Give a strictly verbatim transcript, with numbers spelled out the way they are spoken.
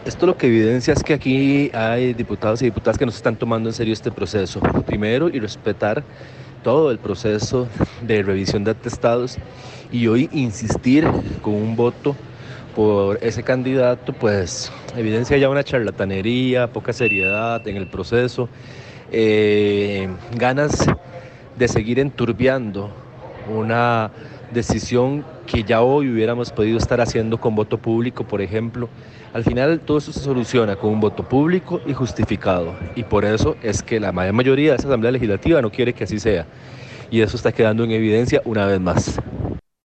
Esto lo que evidencia es que aquí hay diputados y diputadas que no se están tomando en serio este proceso. Primero, y respetar todo el proceso de revisión de atestados, y hoy insistir con un voto por ese candidato, pues evidencia ya una charlatanería, poca seriedad en el proceso, eh, ganas de seguir enturbiando una decisión que ya hoy hubiéramos podido estar haciendo con voto público, por ejemplo. Al final todo eso se soluciona con un voto público y justificado, y por eso es que la mayoría de esa Asamblea Legislativa no quiere que así sea, y eso está quedando en evidencia una vez más.